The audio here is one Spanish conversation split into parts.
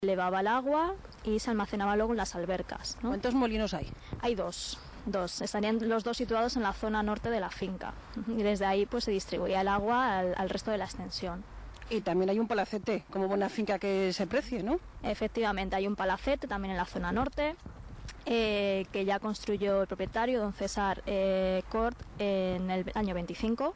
elevaba el agua y se almacenaba luego en las albercas, ¿no? ¿Cuántos molinos hay? Hay dos. Estarían los dos situados en la zona norte de la finca y desde ahí pues se distribuía el agua al resto de la extensión. Y también hay un palacete, como buena finca que se precie, ¿no? Efectivamente, hay un palacete también en la zona norte que ya construyó el propietario, don César Cort, en el año 25.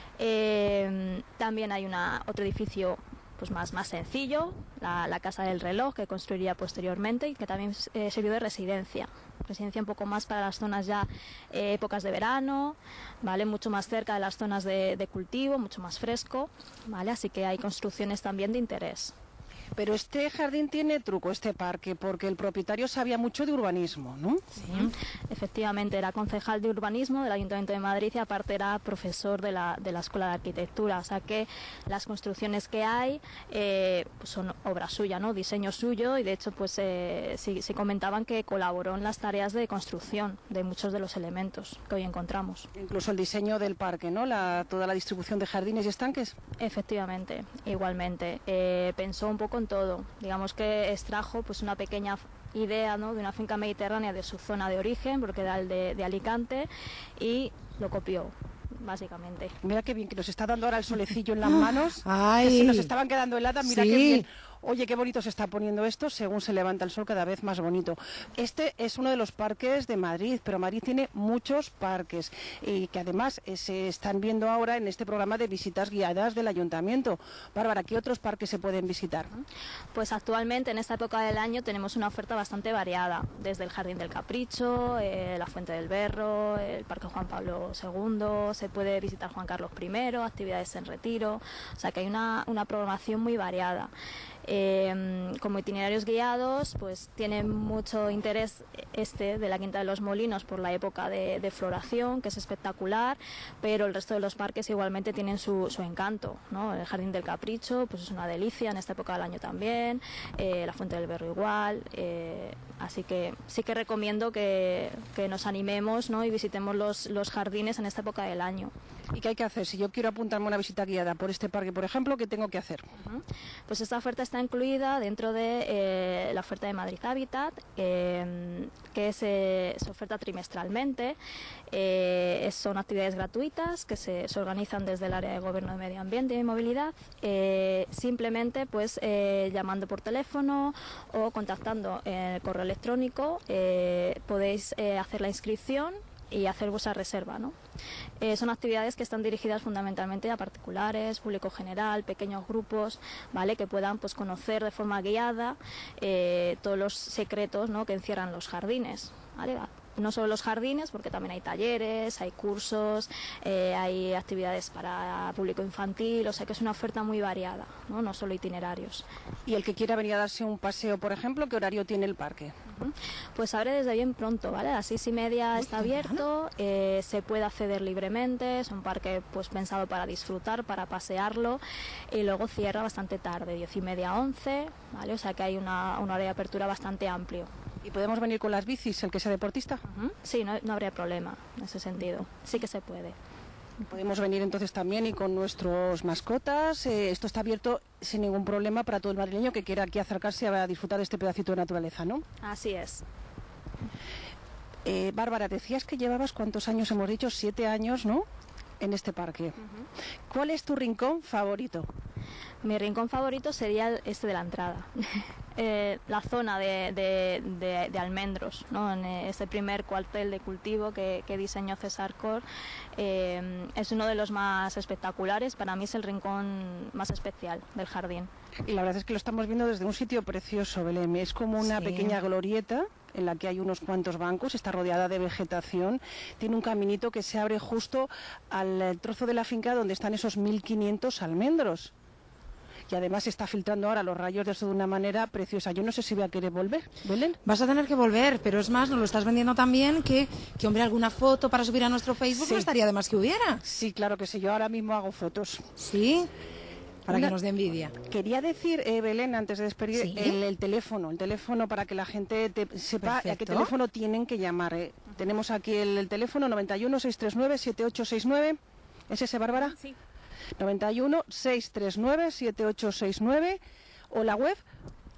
También hay otro edificio pues más sencillo, la Casa del Reloj, que construiría posteriormente y que también sirvió de residencia un poco más para las zonas ya épocas de verano, ¿vale? Mucho más cerca de las zonas de cultivo, mucho más fresco, ¿vale? Así que hay construcciones también de interés. Pero este jardín tiene truco, este parque, porque el propietario sabía mucho de urbanismo, ¿no? Sí, efectivamente, era concejal de urbanismo del Ayuntamiento de Madrid y aparte era profesor de la Escuela de Arquitectura, o sea que las construcciones que hay pues son obra suya, ¿no? Diseño suyo, y de hecho pues sí comentaban que colaboró en las tareas de construcción de muchos de los elementos que hoy encontramos. Incluso el diseño del parque, ¿no? Toda la distribución de jardines y estanques. Efectivamente, igualmente. Pensó un poco en todo. Digamos que extrajo pues una pequeña idea, ¿no?, de una finca mediterránea de su zona de origen, porque era el de Alicante, y lo copió, básicamente. Mira qué bien que nos está dando ahora el solecillo en las manos. Ay, que se nos estaban quedando heladas, mira sí. qué bien. Oye, qué bonito se está poniendo esto, según se levanta el sol, cada vez más bonito. Este es uno de los parques de Madrid, pero Madrid tiene muchos parques y que además se están viendo ahora en este programa de visitas guiadas del Ayuntamiento. Bárbara, ¿qué otros parques se pueden visitar? Pues actualmente, en esta época del año, tenemos una oferta bastante variada, desde el Jardín del Capricho, la Fuente del Berro, el Parque Juan Pablo II, se puede visitar Juan Carlos I, actividades en retiro, o sea que hay una programación muy variada. Como itinerarios guiados, pues tiene mucho interés de la Quinta de los Molinos por la época de floración, que es espectacular, pero el resto de los parques igualmente tienen su encanto, ¿no? El Jardín del Capricho pues es una delicia en esta época del año también, la Fuente del Berro igual, así que sí que recomiendo que nos animemos, ¿no?, y visitemos los jardines en esta época del año. ¿Y qué hay que hacer? Si yo quiero apuntarme a una visita guiada por este parque, por ejemplo, ¿qué tengo que hacer? Pues esta oferta está incluida dentro de la oferta de Madrid Habitat, que se oferta trimestralmente. Son actividades gratuitas que se organizan desde el área de Gobierno de Medio Ambiente y Movilidad, simplemente pues llamando por teléfono o contactando en el correo electrónico podéis hacer la inscripción y hacer vuestra reserva, ¿no? Son actividades que están dirigidas fundamentalmente a particulares, público general, pequeños grupos, ¿vale?, que puedan pues conocer de forma guiada todos los secretos, ¿no?, que encierran los jardines, ¿vale? No solo los jardines, porque también hay talleres, hay cursos, hay actividades para público infantil, o sea que es una oferta muy variada, no solo itinerarios. Y el que quiera venir a darse un paseo, por ejemplo, ¿qué horario tiene el parque? Pues abre desde bien pronto, ¿vale? A las 6:30 está abierto, se puede acceder libremente, es un parque pues pensado para disfrutar, para pasearlo, y luego cierra bastante tarde, 10:30 a 11, ¿vale? O sea que hay una hora de apertura bastante amplio. ¿Y podemos venir con las bicis, el que sea deportista? Sí, no habría problema en ese sentido, sí que se puede. Podemos venir entonces también y con nuestros mascotas. Esto está abierto sin ningún problema para todo el madrileño que quiera aquí acercarse a disfrutar de este pedacito de naturaleza, ¿no? Así es. Bárbara, decías que llevabas, ¿cuántos años hemos dicho? 7 años, ¿no?, en este parque. ¿Cuál es tu rincón favorito? Mi rincón favorito sería este de la entrada. La zona de almendros, ¿no?, en este primer cuartel de cultivo que diseñó César Cort, es uno de los más espectaculares. Para mí es el rincón más especial del jardín. Y la verdad es que lo estamos viendo desde un sitio precioso, Belén. Es como una pequeña glorieta en la que hay unos cuantos bancos, está rodeada de vegetación, tiene un caminito que se abre justo al trozo de la finca donde están esos 1500 almendros. Y además se está filtrando ahora los rayos de eso de una manera preciosa. Yo no sé si voy a querer volver, Belén. Vas a tener que volver, pero es más, nos lo estás vendiendo también, que hombre, alguna foto para subir a nuestro Facebook no estaría de más que hubiera. Sí, claro que sí, yo ahora mismo hago fotos. Sí, para que nos dé envidia. Quería decir, Belén, antes de despedir, ¿Sí? el teléfono para que la gente sepa a qué teléfono tienen que llamar. Tenemos aquí el teléfono 91 639 7869. ¿Es ese, Bárbara? Sí. 91 639 7869 o la web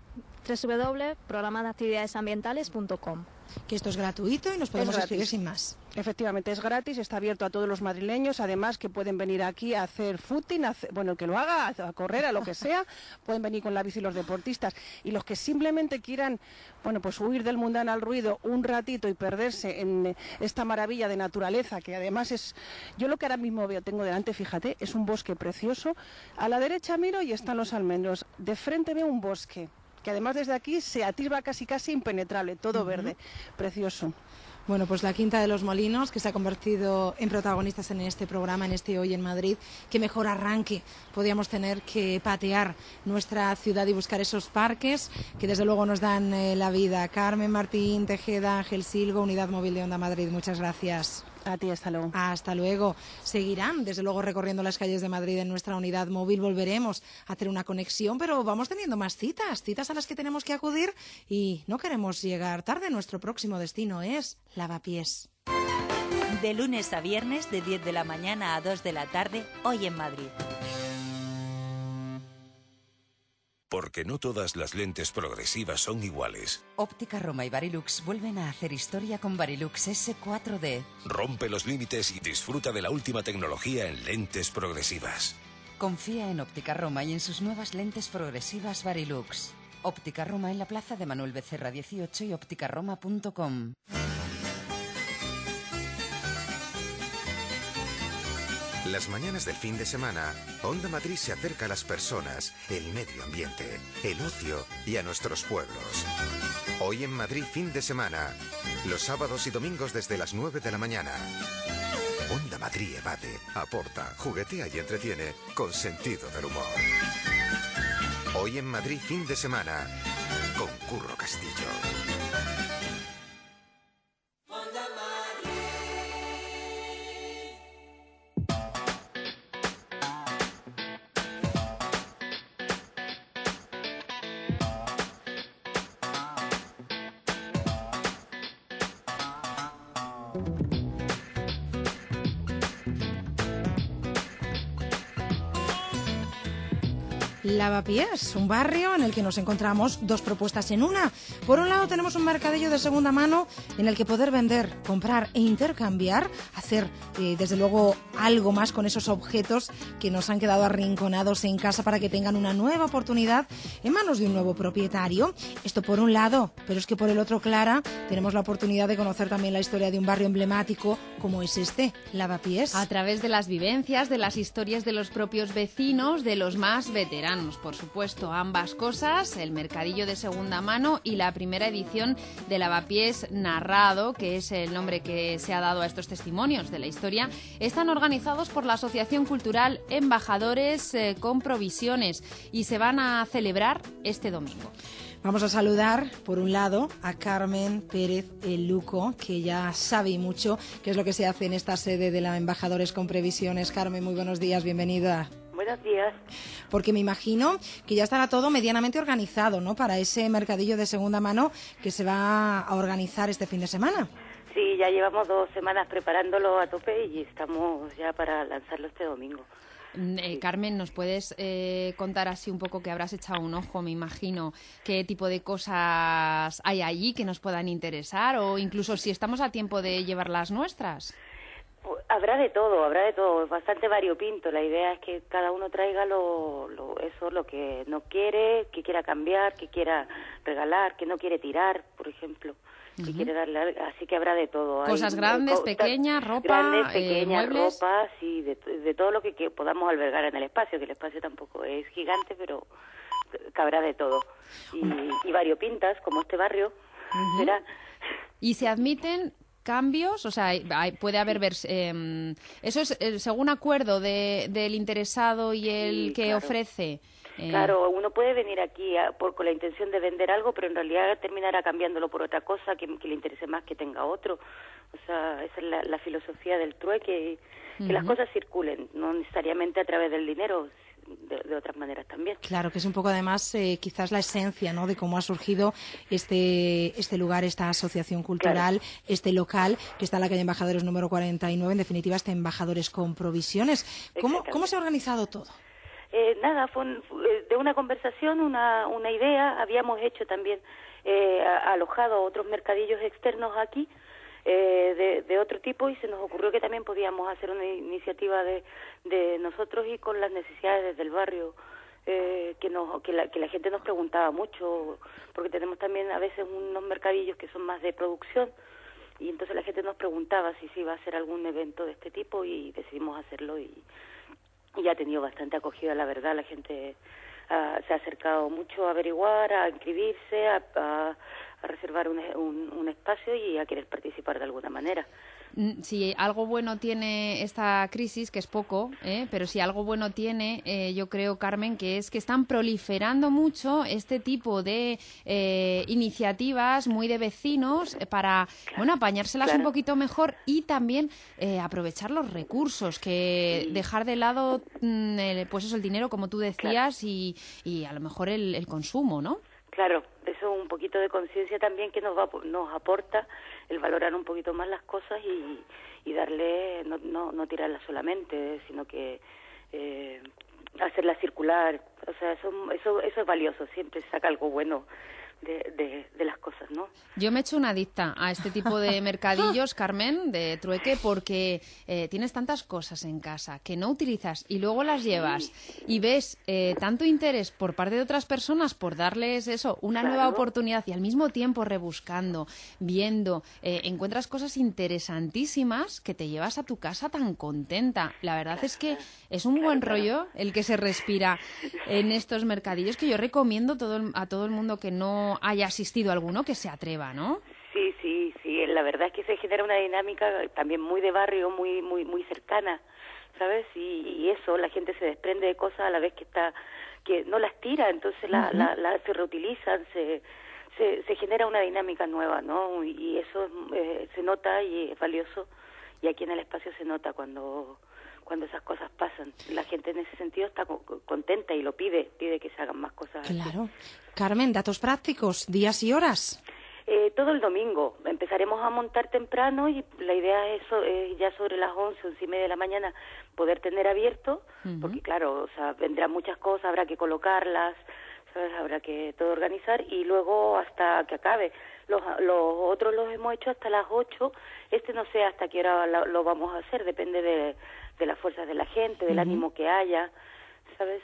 www.programadeactividadesambientales.com. Que esto es gratuito y nos podemos escribir sin más. Efectivamente, es gratis, está abierto a todos los madrileños, además que pueden venir aquí a hacer footing, el que lo haga, a correr, a lo que sea, pueden venir con la bici los deportistas, y los que simplemente quieran, pues huir del mundanal ruido un ratito y perderse en esta maravilla de naturaleza, que además es, yo lo que ahora mismo tengo delante, fíjate, es un bosque precioso, a la derecha miro y están los almendros, de frente veo un bosque, que además desde aquí se atisba casi impenetrable, todo verde, precioso. Bueno, pues la Quinta de los Molinos, que se ha convertido en protagonistas en este programa, en este Hoy en Madrid. Qué mejor arranque podríamos tener que patear nuestra ciudad y buscar esos parques que desde luego nos dan la vida. Carmen Martín Tejeda, Ángel Silgo, Unidad Móvil de Onda Madrid, muchas gracias. A ti, hasta luego. Hasta luego. Seguirán, desde luego, recorriendo las calles de Madrid en nuestra unidad móvil. Volveremos a hacer una conexión, pero vamos teniendo más citas a las que tenemos que acudir y no queremos llegar tarde. Nuestro próximo destino es Lavapiés. De lunes a viernes, de 10 de la mañana a 2 de la tarde, Hoy en Madrid. Porque no todas las lentes progresivas son iguales. Óptica Roma y Varilux vuelven a hacer historia con Varilux S4D. Rompe los límites y disfruta de la última tecnología en lentes progresivas. Confía en Óptica Roma y en sus nuevas lentes progresivas Varilux. Óptica Roma en la plaza de Manuel Becerra 18 y ópticaroma.com. Las mañanas del fin de semana, Onda Madrid se acerca a las personas, el medio ambiente, el ocio y a nuestros pueblos. Hoy en Madrid, fin de semana, los sábados y domingos desde las 9 de la mañana. Onda Madrid evade, aporta, juguetea y entretiene con sentido del humor. Hoy en Madrid, fin de semana, con Curro Castillo. Lavapiés, un barrio en el que nos encontramos dos propuestas en una. Por un lado tenemos un mercadillo de segunda mano en el que poder vender, comprar e intercambiar, hacer desde luego algo más con esos objetos que nos han quedado arrinconados en casa para que tengan una nueva oportunidad en manos de un nuevo propietario. Esto por un lado, pero es que por el otro, Clara, tenemos la oportunidad de conocer también la historia de un barrio emblemático como es este, Lavapiés. A través de las vivencias, de las historias de los propios vecinos, de los más veteranos. Por supuesto, ambas cosas, el mercadillo de segunda mano y la primera edición de Lavapiés narrado, que es el nombre que se ha dado a estos testimonios de la historia, están organizados por la Asociación Cultural Embajadores con Provisiones y se van a celebrar este domingo. Vamos a saludar, por un lado, a Carmen Pérez El Luco, que ya sabe mucho qué es lo que se hace en esta sede de la Embajadores con Previsiones. Carmen, muy buenos días, bienvenida. Buenos días. Porque me imagino que ya estará todo medianamente organizado, ¿no?, para ese mercadillo de segunda mano que se va a organizar este fin de semana. Sí, ya llevamos 2 semanas preparándolo a tope y estamos ya para lanzarlo este domingo. Carmen, ¿nos puedes contar así un poco, que habrás echado un ojo, me imagino, qué tipo de cosas hay allí que nos puedan interesar o incluso si estamos a tiempo de llevar las nuestras? Habrá de todo, es bastante variopinto. La idea es que cada uno traiga lo que no quiere, que quiera cambiar, que quiera regalar, que no quiere tirar, por ejemplo. Que quiere darle, así que habrá de todo. Cosas grandes, pequeñas, ropa, grandes, pequeñas, muebles. ropa, sí, de todo lo que podamos albergar en el espacio, que el espacio tampoco es gigante, pero cabrá de todo. Y variopintas, como este barrio, será. ¿Y se admiten cambios? O sea, puede haber... eso es según acuerdo del interesado y el que ofrece. Claro, uno puede venir aquí con la intención de vender algo, pero en realidad terminará cambiándolo por otra cosa que le interese más que tenga otro. O sea, esa es la filosofía del trueque, que las cosas circulen, no necesariamente a través del dinero, de otras maneras también. Claro, que es un poco además quizás la esencia, ¿no?, de cómo ha surgido este lugar, esta asociación cultural, claro, este local que está en la calle Embajadores número 49, en definitiva, Embajadores con Provisiones. ¿Cómo se ha organizado todo? Nada, fue de una conversación, una idea. Habíamos hecho también, alojado otros mercadillos externos aquí, de otro tipo, y se nos ocurrió que también podíamos hacer una iniciativa de nosotros y con las necesidades del barrio, que la gente nos preguntaba mucho, porque tenemos también a veces unos mercadillos que son más de producción, y entonces la gente nos preguntaba si se iba a hacer algún evento de este tipo, y decidimos hacerlo, y ha tenido bastante acogida, la verdad. La gente se ha acercado mucho a averiguar, a inscribirse, a reservar un espacio y a querer participar de alguna manera. Si algo bueno tiene esta crisis, que es poco, pero si algo bueno tiene, yo creo, Carmen, que es que están proliferando mucho este tipo de iniciativas muy de vecinos para, bueno, apañárselas un poquito mejor y también aprovechar los recursos, que dejar de lado pues eso, el dinero, como tú decías, y a lo mejor el consumo, ¿no? Claro, eso un poquito de conciencia también que nos aporta el valorar un poquito más las cosas y darle, no tirarlas solamente, sino que hacerlas circular. O sea, eso es valioso, siempre saca algo bueno de las cosas, ¿no? Yo me he hecho una adicta a este tipo de mercadillos, Carmen, de trueque, porque tienes tantas cosas en casa que no utilizas y luego las llevas y ves tanto interés por parte de otras personas por darles eso, una nueva oportunidad, y al mismo tiempo rebuscando, viendo, encuentras cosas interesantísimas que te llevas a tu casa tan contenta. La verdad es que es un buen rollo el que se respira en estos mercadillos, que yo recomiendo a todo el mundo que no haya asistido a alguno que se atreva, ¿no? Sí, la verdad es que se genera una dinámica también muy de barrio, muy cercana, ¿sabes? Y eso, la gente se desprende de cosas a la vez que no las tira, entonces se reutilizan, se genera una dinámica nueva, ¿no? Y eso se nota y es valioso, y aquí en el espacio se nota cuando esas cosas pasan. La gente en ese sentido está contenta y lo pide que se hagan más cosas. Claro. Carmen, datos prácticos, días y horas. Todo el domingo. Empezaremos a montar temprano y la idea es ya sobre las 11:30 de la mañana poder tener abierto, porque claro, o sea, vendrán muchas cosas, habrá que colocarlas, ¿sabes? Habrá que todo organizar, y luego hasta que acabe. Los otros los hemos hecho hasta las 8. No sé hasta qué hora lo vamos a hacer, depende de las fuerzas de la gente, del ánimo que haya, ¿sabes?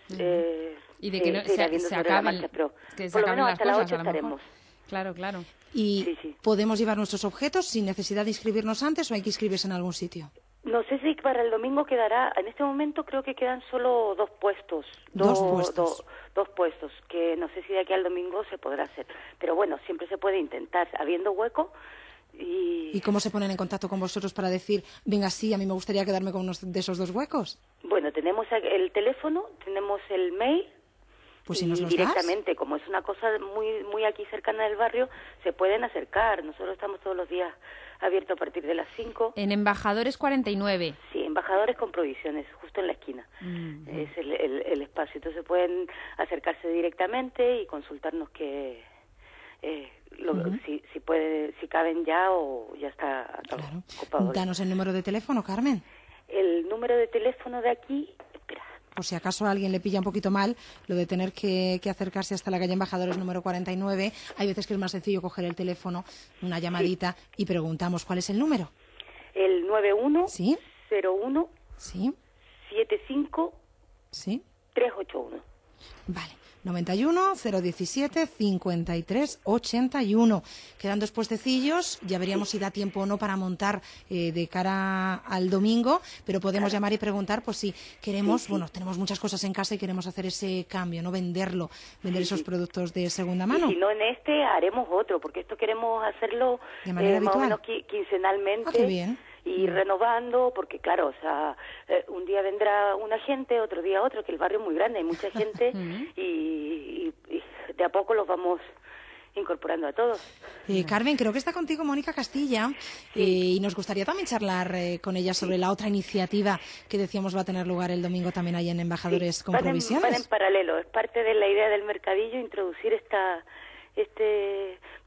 Y de que se acaben, pero que se por lo acaben menos las hasta las cosas, 8 a lo mejor. estaremos. Claro. ¿Y podemos llevar nuestros objetos sin necesidad de inscribirnos antes o hay que inscribirse en algún sitio? No sé si para el domingo quedará. En este momento creo que quedan solo 2 puestos. Dos puestos. Dos puestos, que no sé si de aquí al domingo se podrá hacer. Pero bueno, siempre se puede intentar, habiendo hueco. ¿Y cómo se ponen en contacto con vosotros para decir, venga, sí, a mí me gustaría quedarme con uno de esos 2 huecos? Bueno, tenemos el teléfono, tenemos el mail. Pues si nos los directamente, das. como es una cosa muy aquí cercana del barrio, se pueden acercar. Nosotros estamos todos los días abiertos a partir de las 5. En Embajadores 49. Sí, Embajadores con Provisiones, justo en la esquina. Es el espacio. Entonces pueden acercarse directamente y consultarnos que si caben ya o ya está ocupado. Danos el número de teléfono, Carmen. El número de teléfono de aquí... Por si acaso a alguien le pilla un poquito mal lo de tener que acercarse hasta la calle Embajadores número 49, hay veces que es más sencillo coger el teléfono, una llamadita, y preguntamos cuál es el número. El 91 ¿Sí? 01 ¿Sí? 75 ¿Sí? 381. Vale. 91 017 53 81. Quedan 2 puestecillos, ya veríamos si da tiempo o no para montar de cara al domingo, pero podemos llamar y preguntar pues si queremos, bueno, tenemos muchas cosas en casa y queremos hacer ese cambio, no vender esos productos de segunda mano. Y si no en haremos otro, porque esto queremos hacerlo de manera más o habitual, menos quincenalmente. Qué bien. Y renovando, porque claro, o sea, un día vendrá una gente, otro día otro, que el barrio es muy grande, hay mucha gente y de a poco los vamos incorporando a todos. Carmen, creo que está contigo Mónica Castilla y nos gustaría también charlar con ella sobre la otra iniciativa que decíamos va a tener lugar el domingo también ahí en Embajadores con Provisiones. Van en paralelo, es parte de la idea del mercadillo introducir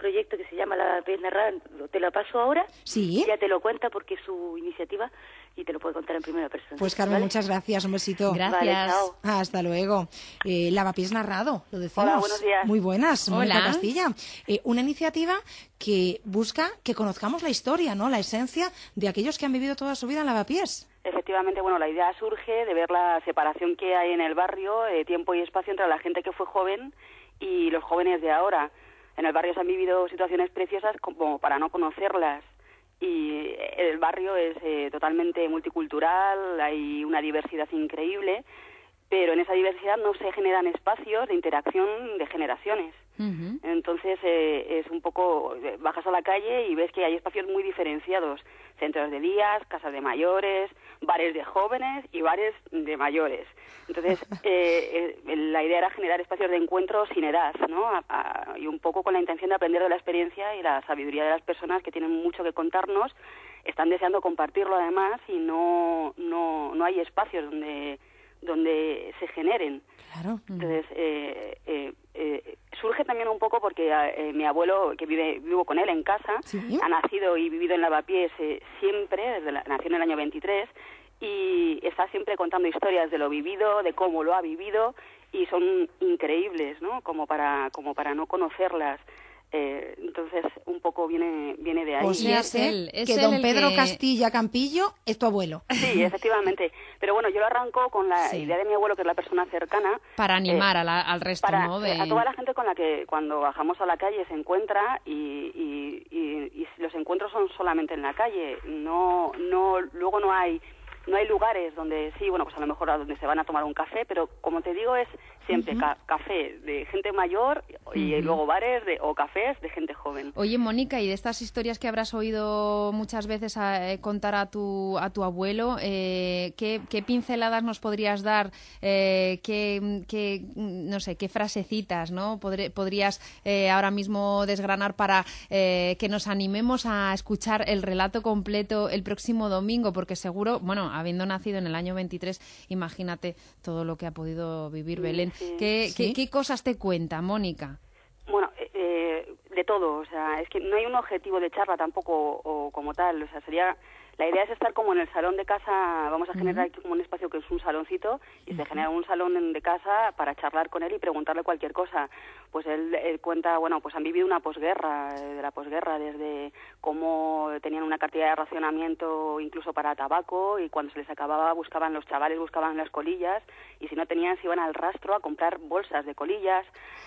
proyecto que se llama Lavapiés Narrada, te la paso ahora. Sí. Ya te lo cuenta porque es su iniciativa y te lo puede contar en primera persona. Pues Carmen, ¿vale? muchas gracias, un besito. Gracias. Vale, chao. Hasta luego. Lavapiés Narrado, lo decimos. Hola, buenos días. Muy buenas, Mónica Hola. Castilla. Una iniciativa que busca que conozcamos la historia, ¿no? La esencia de aquellos que han vivido toda su vida en Lavapiés. Efectivamente, bueno, la idea surge de ver la separación que hay en el barrio, tiempo y espacio entre la gente que fue joven y los jóvenes de ahora. En el barrio se han vivido situaciones preciosas como para no conocerlas. Y el barrio es totalmente multicultural, hay una diversidad increíble, pero en esa diversidad no se generan espacios de interacción de generaciones. Ujú. Entonces es un poco, bajas a la calle y ves que hay espacios muy diferenciados, centros de días, casas de mayores, bares de jóvenes y bares de mayores. Entonces la idea era generar espacios de encuentro sin edad, ¿no? Y un poco con la intención de aprender de la experiencia y la sabiduría de las personas que tienen mucho que contarnos, están deseando compartirlo además y no hay espacios donde se generen. Claro. Entonces, surge también un poco porque mi abuelo, que vivo con él en casa, Sí. ha nacido y vivido en Lavapiés siempre, nació en el año 23, y está siempre contando historias de lo vivido, de cómo lo ha vivido, y son increíbles, ¿no? Como para no conocerlas. Entonces, un poco viene de ahí. O sea, es él que don el Pedro que- Castilla Campillo es tu abuelo. Sí, efectivamente. Pero bueno, yo lo arranco con la Sí. idea de mi abuelo, que es la persona cercana. Para animar al resto, ¿no? A toda la gente con la que cuando bajamos a la calle se encuentra y los encuentros son solamente en la calle. Luego no hay lugares donde sí, bueno, pues a lo mejor a donde se van a tomar un café, pero como te digo es siempre café de gente mayor y luego bares o cafés de gente joven. Oye, Mónica, y de estas historias que habrás oído muchas veces contar a tu abuelo, ¿qué pinceladas nos podrías dar? No sé, qué frasecitas, ¿no? Podrías ahora mismo desgranar para que nos animemos a escuchar el relato completo el próximo domingo, porque seguro, bueno, habiendo nacido en el año 23, imagínate todo lo que ha podido vivir Belén. Sí. ¿Qué cosas te cuenta, Mónica? Bueno, de todo, o sea, es que no hay un objetivo de charla tampoco o como tal, o sea, la idea es estar como en el salón de casa, vamos a generar aquí como un espacio que es un saloncito y se genera un salón de casa para charlar con él y preguntarle cualquier cosa. Pues él cuenta, bueno, pues han vivido una posguerra, de la posguerra, desde cómo tenían una cantidad de racionamiento incluso para tabaco y cuando se les acababa los chavales buscaban las colillas y si no tenían se iban al rastro a comprar bolsas de colillas.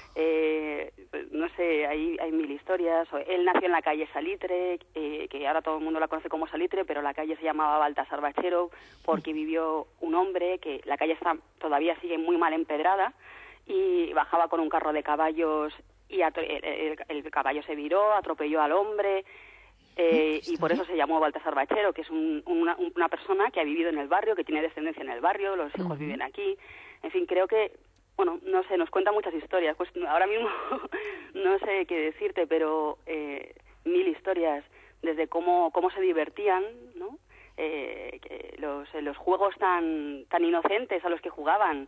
No sé, hay mil historias. Él nació en la calle Salitre, que ahora todo el mundo la conoce como Salitre, pero la calle se llamaba Baltasar Bachero porque vivió un hombre que la calle todavía sigue muy mal empedrada y bajaba con un carro de caballos y el caballo se viró, atropelló al hombre. Y por eso se llamó Baltasar Bachero, que es una persona que ha vivido en el barrio, que tiene descendencia en el barrio, los hijos viven aquí. En fin, creo que, bueno, no sé, nos cuenta muchas historias. Pues ahora mismo no sé qué decirte, pero mil historias, desde cómo se divertían, ¿no? Los juegos tan inocentes a los que jugaban.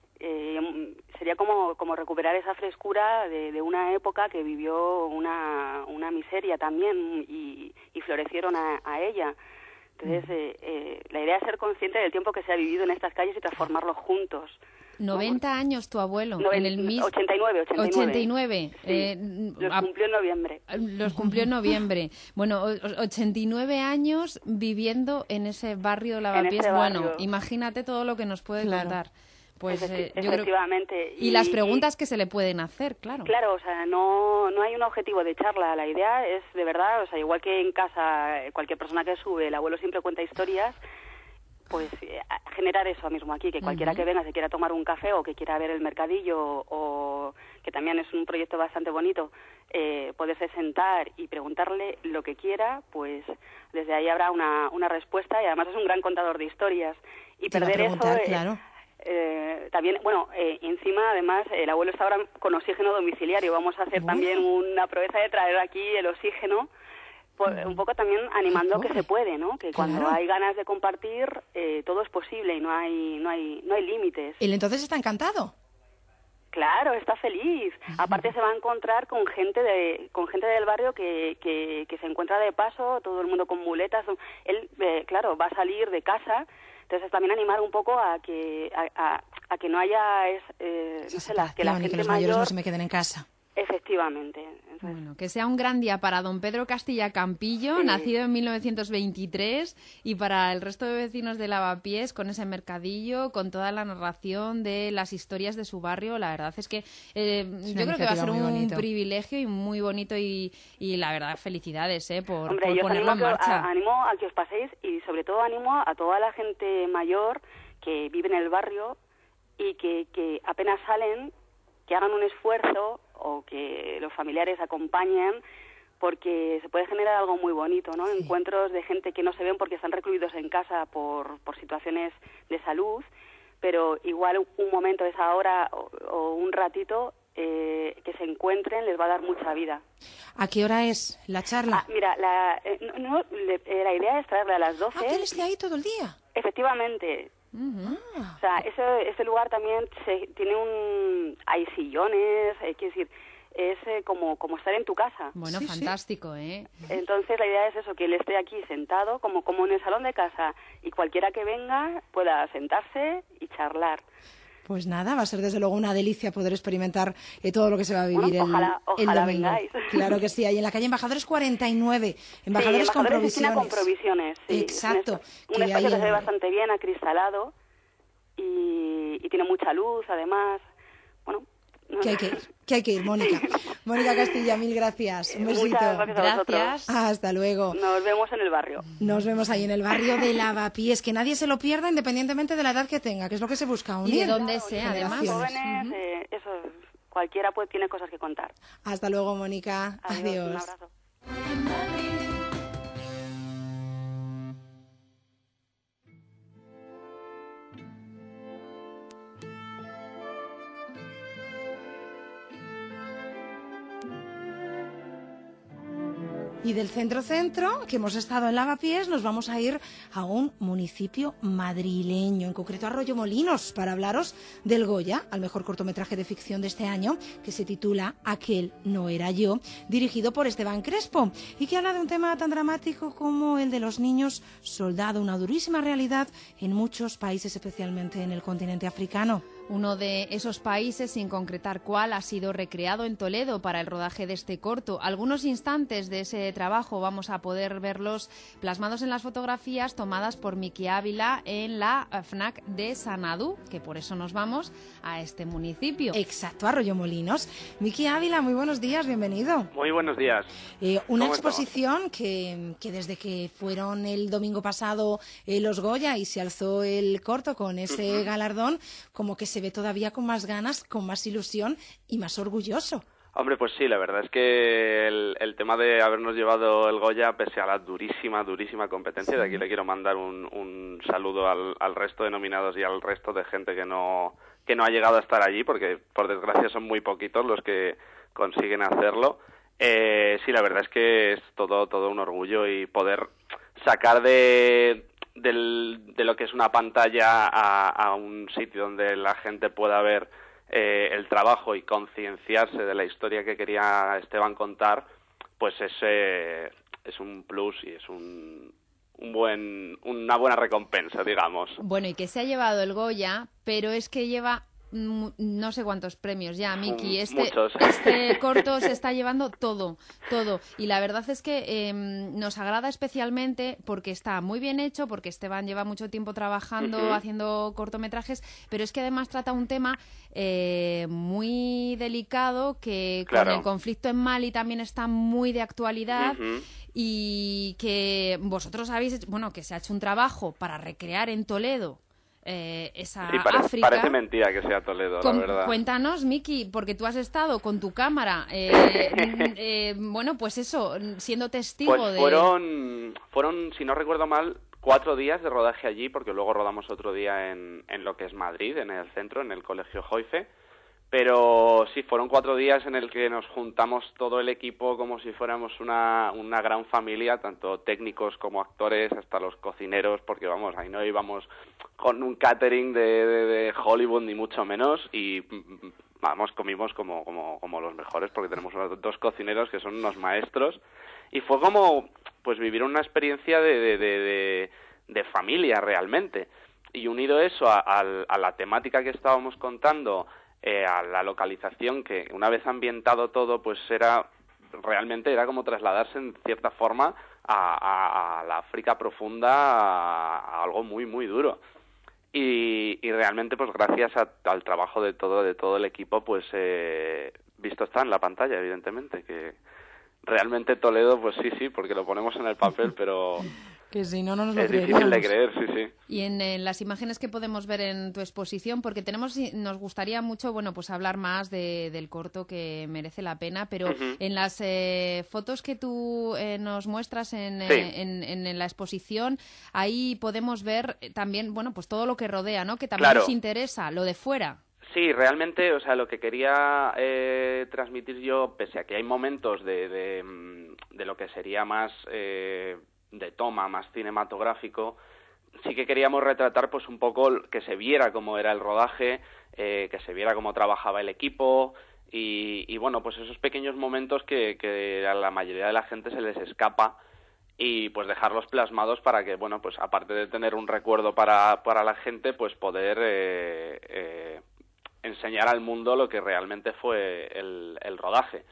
Sería como recuperar esa frescura de una época que vivió una miseria también y florecieron a ella. Entonces, la idea es ser consciente del tiempo que se ha vivido en estas calles y transformarlo juntos. 90 años tu abuelo, en el mismo... 89. 89. Sí, los cumplió en noviembre. Los cumplió en noviembre. Bueno, 89 años viviendo en ese barrio de Lavapiés. ese barrio. Bueno, imagínate todo lo que nos puede contar. Pues yo creo... Efectivamente. Y las preguntas que se le pueden hacer, claro. Claro, o sea, no hay un objetivo de charla. La idea es, de verdad, o sea, igual que en casa, cualquier persona que sube, el abuelo siempre cuenta historias, pues generar eso mismo aquí, que cualquiera que venga se quiera tomar un café o que quiera ver el mercadillo o que también es un proyecto bastante bonito, poderse sentar y preguntarle lo que quiera, pues desde ahí habrá una respuesta y además es un gran contador de historias. Y perder eso... claro. También, bueno, encima además el abuelo está ahora con oxígeno domiciliario. Vamos a hacer también una proeza de traer aquí el oxígeno, un poco también animando que se puede, ¿no? Que cuando hay ganas de compartir todo es posible y no hay límites. ¿Él entonces está encantado? Claro, está feliz. Aparte se va a encontrar con gente del barrio que se encuentra de paso, todo el mundo con muletas. Él, claro, va a salir de casa. Entonces también animar un poco a que no haya no sé, que la gente que los mayor mayores no se me queden en casa. Efectivamente. Entonces, bueno, que sea un gran día para don Pedro Castilla Campillo, sí, nacido en 1923, y para el resto de vecinos de Lavapiés, con ese mercadillo, con toda la narración de las historias de su barrio. La verdad es que yo creo que va a ser un privilegio y muy bonito, y la verdad, felicidades por ponerlo en marcha. Animo a que os paséis, y sobre todo animo a toda la gente mayor que vive en el barrio y que apenas salen, que hagan un esfuerzo o que los familiares acompañen, porque se puede generar algo muy bonito, ¿no? Sí. Encuentros de gente que no se ven porque están recluidos en casa por situaciones de salud, pero igual un momento, esa hora o un ratito que se encuentren les va a dar mucha vida. ¿A qué hora es la charla? Mira, la idea es traerla a las 12. ¿Que él esté ahí todo el día? Efectivamente. O sea, ese lugar también tiene hay sillones, quiero decir, es como estar en tu casa. Bueno, sí, fantástico, sí. Entonces la idea es eso, que él esté aquí sentado, como en el salón de casa, y cualquiera que venga pueda sentarse y charlar. Pues nada, va a ser desde luego una delicia poder experimentar todo lo que se va a vivir ojalá el domingo. Vengáis. Claro que sí, ahí en la calle Embajadores 49, Embajadores con provisiones. Con provisiones, sí. Exacto. Un espacio que se ve bastante bien, acristalado, y tiene mucha luz, además. Bueno. Que hay que ir, Mónica. Mónica Castilla, mil gracias. Un besito. Muchas gracias. Hasta luego. Nos vemos en el barrio. Nos vemos ahí en el barrio de Lavapiés. Que nadie se lo pierda independientemente de la edad que tenga, que es lo que se busca, unir. Y de dónde sea, además. Jóvenes, eso, cualquiera tiene cosas que contar. Hasta luego, Mónica. Adiós. Un abrazo. Y del centro, que hemos estado en Lavapiés, nos vamos a ir a un municipio madrileño, en concreto a Arroyomolinos, para hablaros del Goya, al mejor cortometraje de ficción de este año, que se titula Aquel no era yo, dirigido por Esteban Crespo, y que habla de un tema tan dramático como el de los niños soldado, una durísima realidad en muchos países, especialmente en el continente africano. Uno de esos países, sin concretar cuál, ha sido recreado en Toledo para el rodaje de este corto. Algunos instantes de ese trabajo vamos a poder verlos plasmados en las fotografías tomadas por Miki Ávila en la FNAC de Sanadú, que por eso nos vamos a este municipio. Exacto, Arroyomolinos. Miki Ávila, muy buenos días, bienvenido. Muy buenos días. Una exposición que desde que fueron el domingo pasado los Goya y se alzó el corto con ese galardón, como que se ve todavía con más ganas, con más ilusión y más orgulloso. Hombre, pues sí, la verdad es que el tema de habernos llevado el Goya, pese a la durísima competencia, de aquí le quiero mandar un saludo al resto de nominados y al resto de gente que no ha llegado a estar allí, porque por desgracia son muy poquitos los que consiguen hacerlo. Sí, la verdad es que es todo un orgullo, y poder sacar de lo que es una pantalla a un sitio donde la gente pueda ver el trabajo y concienciarse de la historia que quería Esteban contar, pues es un plus y es una buena recompensa, digamos. Bueno, y que se ha llevado el Goya, pero es que lleva no sé cuántos premios ya, Miki. Muchos. Este corto se está llevando todo. Y la verdad es que nos agrada especialmente porque está muy bien hecho, porque Esteban lleva mucho tiempo trabajando, haciendo cortometrajes, pero es que además trata un tema muy delicado que con el conflicto en Mali también está muy de actualidad. Y que vosotros sabéis, que se ha hecho un trabajo para recrear en Toledo África. Parece mentira que sea Toledo, la verdad. Cuéntanos, Miki, porque tú has estado con tu cámara, pues eso, siendo testigo pues fueron, si no recuerdo mal, 4 días de rodaje allí, porque luego rodamos otro día en lo que es Madrid, en el centro, en el Colegio Joife. Pero sí, fueron 4 días en el que nos juntamos todo el equipo como si fuéramos una gran familia, tanto técnicos como actores, hasta los cocineros, porque ahí no íbamos con un catering de Hollywood ni mucho menos, y vamos, comimos como los mejores, porque tenemos dos cocineros que son unos maestros, y fue como pues vivir una experiencia de familia realmente. Y unido eso a la temática que estábamos contando, a la localización, que una vez ambientado todo, pues realmente era como trasladarse en cierta forma a la África profunda, a algo muy, muy duro. Y realmente, pues gracias al trabajo de todo el equipo, pues visto está en la pantalla, evidentemente, que realmente Toledo, pues sí, porque lo ponemos en el papel, pero que si no nos lo es difícil de creer, sí. Y en las imágenes que podemos ver en tu exposición, porque nos gustaría mucho, bueno, pues hablar más del corto, que merece la pena, pero en las fotos que tú nos muestras en la exposición, ahí podemos ver también, bueno, pues todo lo que rodea, ¿no? Que también nos interesa, lo de fuera. Sí, realmente, o sea, lo que quería transmitir yo, pese a que hay momentos de lo que sería más de toma, más cinematográfico, sí que queríamos retratar pues un poco que se viera cómo era el rodaje, que se viera cómo trabajaba el equipo y bueno, pues esos pequeños momentos que a la mayoría de la gente se les escapa, y pues dejarlos plasmados para que, bueno, pues aparte de tener un recuerdo para la gente, pues poder enseñar al mundo lo que realmente fue el rodaje.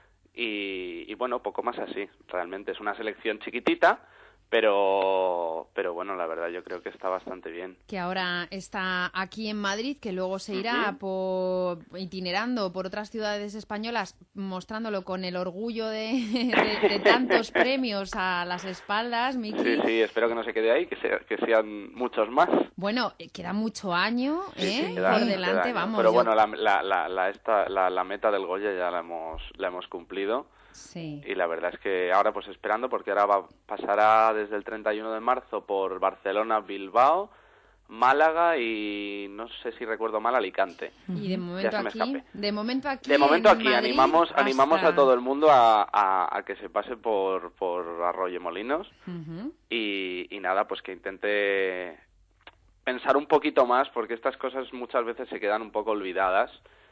Y bueno, poco más así. Realmente es una selección chiquitita, pero bueno, la verdad yo creo que está bastante bien. Que ahora está aquí en Madrid, que luego se irá itinerando por otras ciudades españolas, mostrándolo con el orgullo de tantos premios a las espaldas, Miki. Sí, espero que no se quede ahí, que sean muchos más. Bueno, queda mucho año por delante, vamos. Pero bueno, la meta del Goya ya la hemos cumplido. Sí. Y la verdad es que ahora pues esperando, porque ahora pasará desde el 31 de marzo por Barcelona, Bilbao, Málaga y no sé si recuerdo mal, Alicante. Y de momento aquí Madrid, animamos a todo el mundo a que se pase por Arroyomolinos y nada, pues que intente pensar un poquito más, porque estas cosas muchas veces se quedan un poco olvidadas.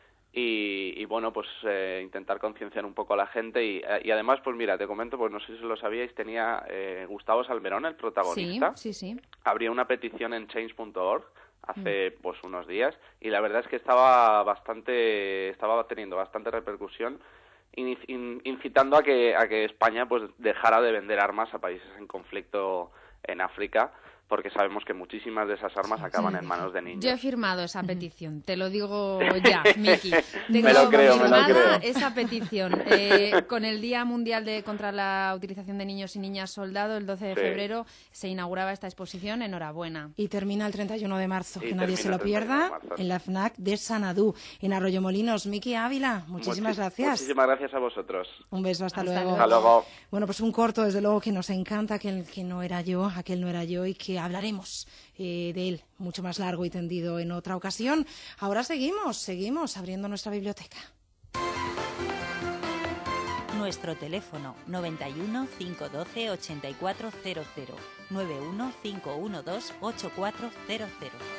Y bueno, pues intentar concienciar un poco a la gente y además, pues mira, te comento, pues no sé si lo sabíais, tenía Gustavo Salmerón, el protagonista, sí. Abrió una petición en change.org hace pues unos días, y la verdad es que estaba teniendo bastante repercusión, incitando a que España pues dejara de vender armas a países en conflicto en África, porque sabemos que muchísimas de esas armas acaban en manos de niños. Yo he firmado esa petición, te lo digo ya, Miki. Me lo creo. Esa petición. Con el Día Mundial contra la Utilización de Niños y Niñas Soldado, el 12 de febrero, se inauguraba esta exposición. Enhorabuena. Y termina el 31 de marzo, que nadie se lo pierda, en la FNAC de Sanadú, en Arroyomolinos. Miki Ávila, muchísimas gracias. Muchísimas gracias a vosotros. Un beso, hasta luego. Hasta luego. Bueno, pues un corto, desde luego, que nos encanta, aquel no era yo, y que hablaremos de él mucho más largo y tendido en otra ocasión. Ahora seguimos abriendo nuestra biblioteca. Nuestro teléfono 91 512 8400 91 512 8400.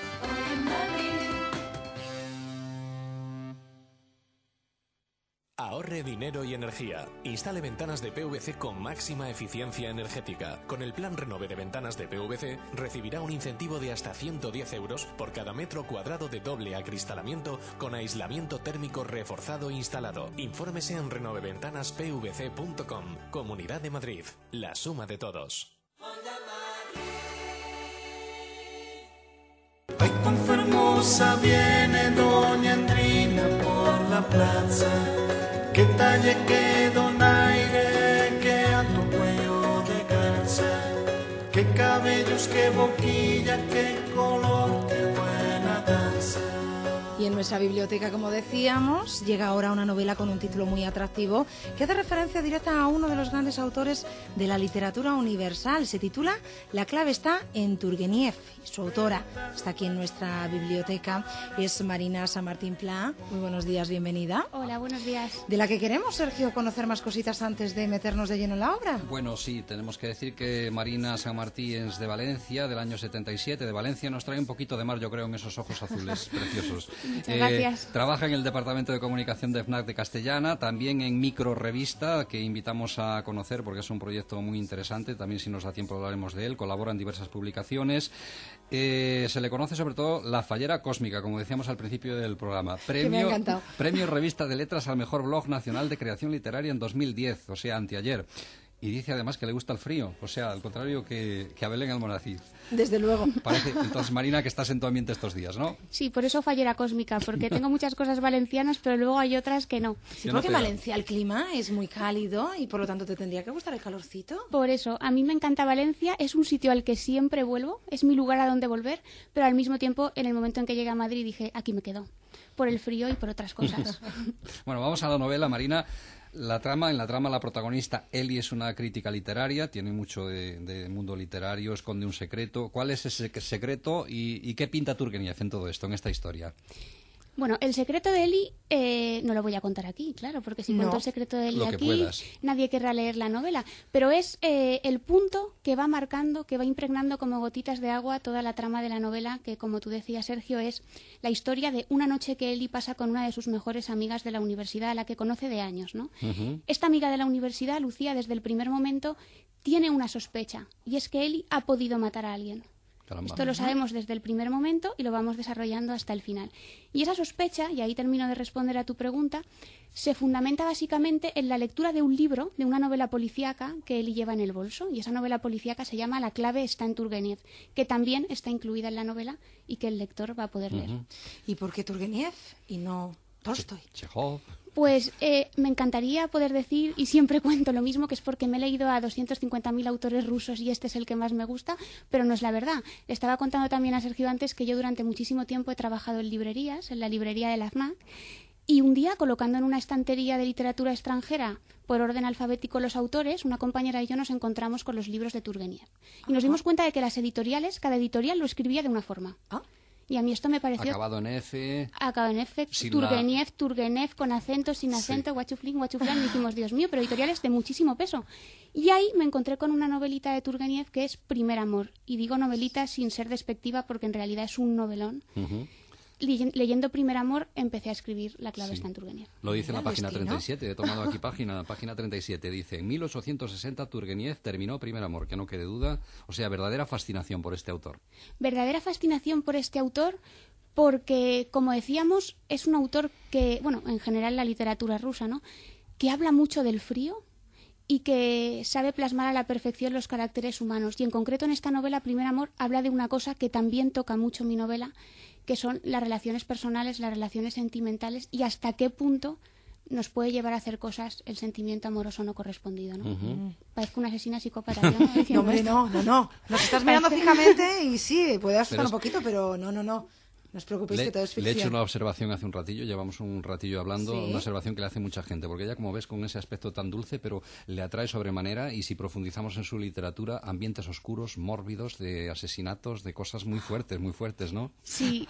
Ahorre dinero y energía. Instale ventanas de PVC con máxima eficiencia energética. Con el plan Renove de ventanas de PVC recibirá un incentivo de hasta 110 euros por cada metro cuadrado de doble acristalamiento con aislamiento térmico reforzado instalado. Infórmese en renoveventanaspvc.com. Comunidad de Madrid. La suma de todos. Ay, cuán hermosa viene Doña Andrina por la plaza. Qué talle, qué donaire, qué alto cuello de garza. Qué cabellos, qué boquilla, qué color, qué buena danza. Y en nuestra biblioteca, como decíamos, llega ahora una novela con un título muy atractivo que hace referencia directa a uno de los grandes autores de la literatura universal. Se titula La clave está en Turgeniev. Su autora está aquí en nuestra biblioteca, es Marina San Martín Pla. Muy buenos días, bienvenida. Hola, buenos días. De la que queremos, Sergio, conocer más cositas antes de meternos de lleno en la obra. Bueno, sí, tenemos que decir que Marina San Martín es de Valencia, del año 77. De Valencia nos trae un poquito de mar, yo creo, en esos ojos azules preciosos. Muchas gracias. Trabaja en el Departamento de Comunicación de FNAC de Castellana, también en Microrevista, que invitamos a conocer porque es un proyecto muy interesante, también si nos da tiempo hablaremos de él, colabora en diversas publicaciones. Se le conoce sobre todo la Fallera Cósmica, como decíamos al principio del programa. Premio Revista de Letras al mejor blog nacional de creación literaria en 2010, o sea, anteayer. Y dice además que le gusta el frío, o sea, al contrario que a Belén Almonaciz. Desde luego. Parece, entonces, Marina, que estás en tu ambiente estos días, ¿no? Sí, por eso Fallera Cósmica, porque tengo muchas cosas valencianas, pero luego hay otras que no. Sí, porque en Valencia el clima es muy cálido y por lo tanto te tendría que gustar el calorcito. Por eso, a mí me encanta Valencia, es un sitio al que siempre vuelvo, es mi lugar a donde volver, pero al mismo tiempo, en el momento en que llegué a Madrid, dije, aquí me quedo, por el frío y por otras cosas. Bueno, vamos a la novela, Marina. En la trama, la protagonista Eli es una crítica literaria, tiene mucho de mundo literario, esconde un secreto. ¿Cuál es ese secreto y qué pinta Turgeniev en todo esto, en esta historia? Bueno, el secreto de Eli no lo voy a contar aquí, claro, porque si cuento el secreto de Eli aquí, nadie querrá leer la novela. Pero es el punto que va marcando, que va impregnando como gotitas de agua toda la trama de la novela, que como tú decías, Sergio, es la historia de una noche que Eli pasa con una de sus mejores amigas de la universidad, a la que conoce de años, ¿no? Esta amiga de la universidad, Lucía, desde el primer momento tiene una sospecha, y es que Eli ha podido matar a alguien. Caramba. Esto lo sabemos desde el primer momento y lo vamos desarrollando hasta el final. Y esa sospecha, y ahí termino de responder a tu pregunta, se fundamenta básicamente en la lectura de un libro, de una novela policíaca que Eli lleva en el bolso. Y esa novela policíaca se llama La clave está en Turgeniev, que también está incluida en la novela y que el lector va a poder leer. ¿Y por qué Turgeniev y no Tolstoy? Chekhov. Pues me encantaría poder decir, y siempre cuento lo mismo, que es porque me he leído a 250.000 autores rusos y este es el que más me gusta, pero no es la verdad. Le estaba contando también a Sergio antes que yo durante muchísimo tiempo he trabajado en librerías, en la librería de la FNAC, y un día, colocando en una estantería de literatura extranjera por orden alfabético los autores, una compañera y yo nos encontramos con los libros de Turgeniev. Y nos dimos cuenta de que las editoriales, cada editorial lo escribía de una forma. Y a mí esto me pareció... Acabado en F... Acabado en F, Turgeniev, con acento, sin acento, guachuflín, y dijimos, Dios mío, pero editoriales de muchísimo peso. Y ahí me encontré con una novelita de Turgeniev que es Primer amor. Y digo novelita sin ser despectiva porque en realidad es un novelón. Leyendo Primer amor empecé a escribir La clave está en Turgeniev. Lo dice en la página 37, he tomado aquí página 37, dice, en 1860 Turgeniev terminó Primer amor, que no quede duda, o sea, verdadera fascinación por este autor. Verdadera fascinación por este autor porque, como decíamos, es un autor que, bueno, en general la literatura rusa, ¿no?, que habla mucho del frío y que sabe plasmar a la perfección los caracteres humanos. Y en concreto en esta novela, Primer amor, habla de una cosa que también toca mucho mi novela, que son las relaciones personales, las relaciones sentimentales y hasta qué punto nos puede llevar a hacer cosas el sentimiento amoroso no correspondido, ¿no? Parezco una asesina psicópata. No, hombre, no. Nos estás mirando fijamente y sí, puede asustar un poquito, pero no. No os preocupéis que todo es ficción. Le he hecho una observación hace un ratillo, llevamos un ratillo hablando, una observación que le hace mucha gente, porque ella, como ves, con ese aspecto tan dulce, pero le atrae sobremanera, y si profundizamos en su literatura, ambientes oscuros, mórbidos, de asesinatos, de cosas muy fuertes, ¿no? Sí,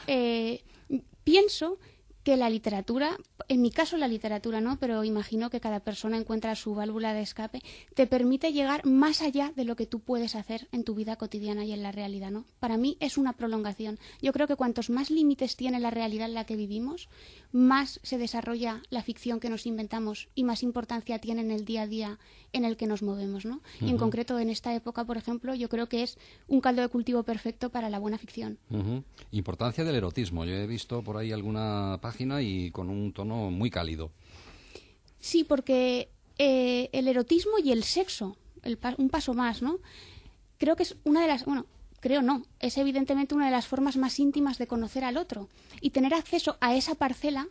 pienso que la literatura, en mi caso la literatura no, pero imagino que cada persona encuentra su válvula de escape, te permite llegar más allá de lo que tú puedes hacer en tu vida cotidiana y en la realidad, ¿no? Para mí es una prolongación. Yo creo que cuantos más límites tiene la realidad en la que vivimos, más se desarrolla la ficción que nos inventamos y más importancia tiene en el día a día en el que nos movemos, ¿no? Y en concreto en esta época, por ejemplo, yo creo que es un caldo de cultivo perfecto para la buena ficción. Importancia del erotismo. Yo he visto por ahí alguna página y con un tono muy cálido. Sí, porque el erotismo y el sexo, un paso más, ¿no? Creo que es una de las... Bueno, creo no, es evidentemente una de las formas más íntimas de conocer al otro. Y tener acceso a esa parcela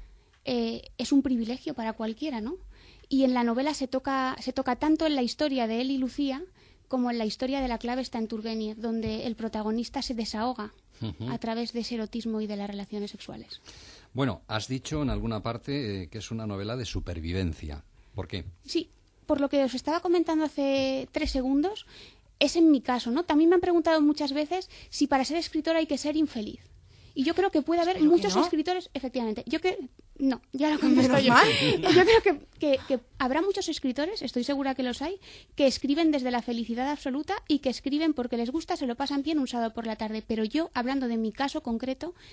es un privilegio para cualquiera, ¿no? Y en la novela se toca tanto en la historia de él y Lucía como en la historia de La clave está en Turgeniev, donde el protagonista se desahoga a través de ese erotismo y de las relaciones sexuales. Bueno, has dicho en alguna parte que es una novela de supervivencia. ¿Por qué? Sí, por lo que os estaba comentando hace 3 segundos, es en mi caso, ¿no? También me han preguntado muchas veces si para ser escritora hay que ser infeliz. Y yo creo que puede haber muchos escritores, efectivamente. No, ya lo contesto yo. Yo creo que habrá muchos escritores, estoy segura que los hay, que escriben desde la felicidad absoluta y que escriben porque les gusta, se lo pasan bien un sábado por la tarde. Pero yo, hablando de mi caso concreto,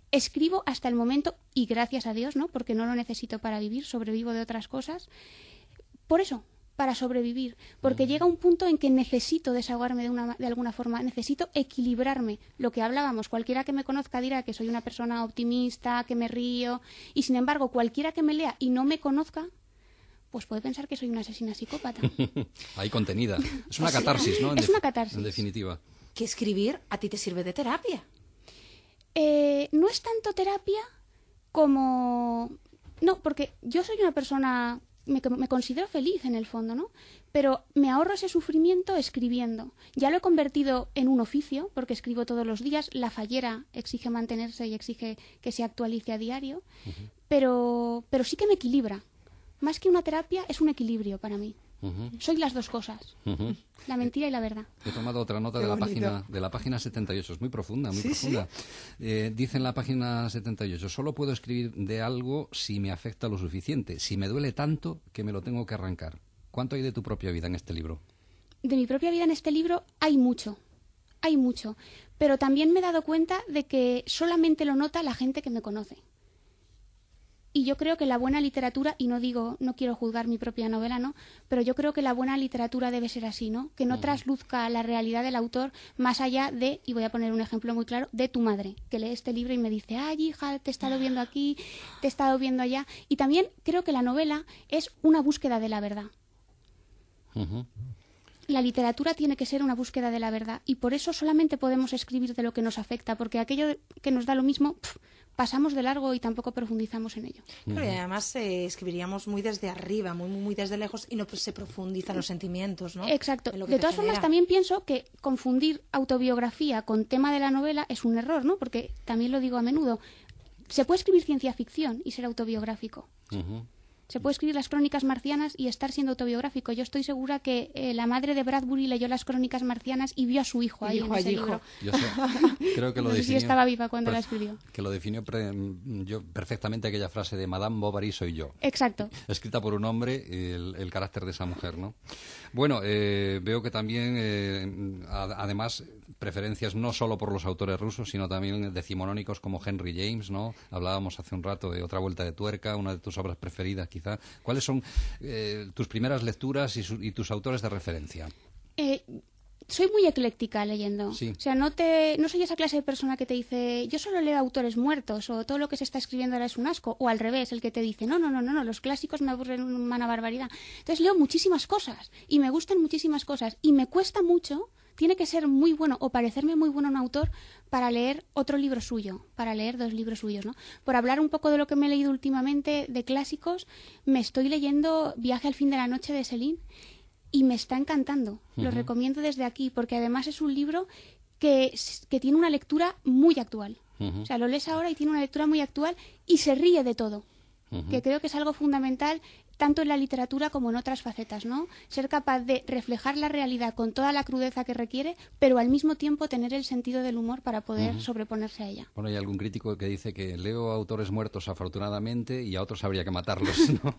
escribo hasta el momento, y gracias a Dios, ¿no? Porque no lo necesito para vivir, sobrevivo de otras cosas. Por eso, para sobrevivir, porque llega un punto en que necesito desahogarme de alguna forma, necesito equilibrarme. Lo que hablábamos, cualquiera que me conozca dirá que soy una persona optimista, que me río, y sin embargo, cualquiera que me lea y no me conozca, pues puede pensar que soy una asesina psicópata. Ahí contenida. Es una catarsis, ¿no? Es una catarsis. En definitiva. Que escribir a ti te sirve de terapia. No es tanto terapia como... No, porque yo soy una persona... Me considero feliz en el fondo, ¿no? Pero me ahorro ese sufrimiento escribiendo. Ya lo he convertido en un oficio, porque escribo todos los días. La fallera exige mantenerse y exige que se actualice a diario. Pero sí que me equilibra. Más que una terapia, es un equilibrio para mí. Soy las dos cosas. La mentira y la verdad. He tomado otra nota de la página 78. Es muy profunda, muy profunda. Dice en la página 78: solo puedo escribir de algo si me afecta lo suficiente, si me duele tanto que me lo tengo que arrancar. ¿Cuánto hay de tu propia vida en este libro? De mi propia vida en este libro hay mucho. Pero también me he dado cuenta de que solamente lo nota la gente que me conoce. Y yo creo que la buena literatura, y no quiero juzgar mi propia novela, ¿no? Pero yo creo que la buena literatura debe ser así, ¿no? Que no trasluzca la realidad del autor más allá de, y voy a poner un ejemplo muy claro, de tu madre, que lee este libro y me dice, ay, hija, te he estado viendo aquí, te he estado viendo allá. Y también creo que la novela es una búsqueda de la verdad. La literatura tiene que ser una búsqueda de la verdad, y por eso solamente podemos escribir de lo que nos afecta, porque aquello que nos da lo mismo... pasamos de largo y tampoco profundizamos en ello. Pero además escribiríamos muy desde arriba, muy desde lejos, y no se profundizan los sentimientos, ¿no? Exacto. De todas formas, también pienso que confundir autobiografía con tema de la novela es un error, ¿no? Porque también lo digo a menudo. Se puede escribir ciencia ficción y ser autobiográfico. Se puede escribir las crónicas marcianas y estar siendo autobiográfico. Yo estoy segura que la madre de Bradbury leyó las crónicas marcianas y vio a su hijo ahí en ese libro. Yo creo que lo no sé si estaba viva cuando la escribió. Que lo definió yo perfectamente aquella frase de Madame Bovary soy yo. Exacto. Escrita por un hombre, el carácter de esa mujer, ¿no? Bueno, veo que también, además, preferencias no solo por los autores rusos, sino también decimonónicos como Henry James, ¿no? Hablábamos hace un rato de Otra vuelta de tuerca, una de tus obras preferidas, quizá. ¿Cuáles son tus primeras lecturas y tus autores de referencia? Soy muy ecléctica leyendo. Sí. O sea, no soy esa clase de persona que te dice, yo solo leo autores muertos, o todo lo que se está escribiendo ahora es un asco, o al revés, el que te dice, no, los clásicos me aburren una barbaridad. Entonces leo muchísimas cosas, y me gustan muchísimas cosas, y me cuesta mucho, tiene que ser muy bueno, o parecerme muy bueno un autor, para leer otro libro suyo, para leer 2 libros suyos, ¿no? Por hablar un poco de lo que me he leído últimamente de clásicos, me estoy leyendo Viaje al fin de la noche de Céline, y me está encantando. Lo recomiendo desde aquí, porque además es un libro que tiene una lectura muy actual. O sea, lo lees ahora y tiene una lectura muy actual y se ríe de todo. Que creo que es algo fundamental tanto en la literatura como en otras facetas, ¿no? Ser capaz de reflejar la realidad con toda la crudeza que requiere, pero al mismo tiempo tener el sentido del humor para poder sobreponerse a ella. Bueno, hay algún crítico que dice que leo autores muertos afortunadamente y a otros habría que matarlos, ¿no?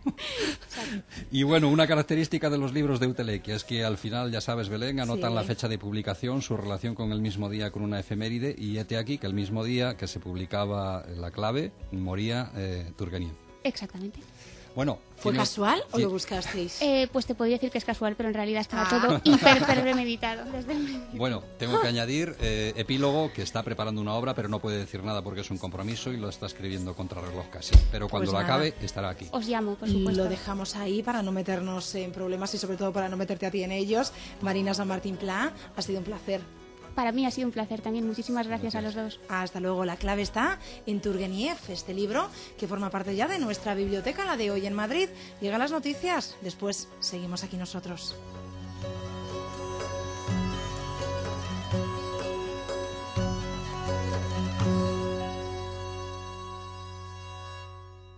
Y bueno, una característica de los libros de Eutelequia es que al final, ya sabes, Belén, anotan la fecha de publicación, su relación con el mismo día con una efeméride, y hete aquí que el mismo día que se publicaba La clave moría Turgeniev. Exactamente. Bueno, ¿fue casual o lo buscasteis? Pues te podría decir que es casual, pero en realidad estaba todo hiper premeditado. Bueno, tengo que añadir epílogo, que está preparando una obra, pero no puede decir nada porque es un compromiso y lo está escribiendo contrarreloj casi. Pero cuando lo acabe, estará aquí. Os llamo, por supuesto. Lo dejamos ahí para no meternos en problemas y sobre todo para no meterte a ti en ellos. Marina San Martín Pla, ha sido un placer. Para mí ha sido un placer también. Muchísimas gracias a los dos. Hasta luego. La clave está en Turgeniev, este libro que forma parte ya de nuestra biblioteca, la de Hoy en Madrid. Llegan las noticias, después seguimos aquí nosotros.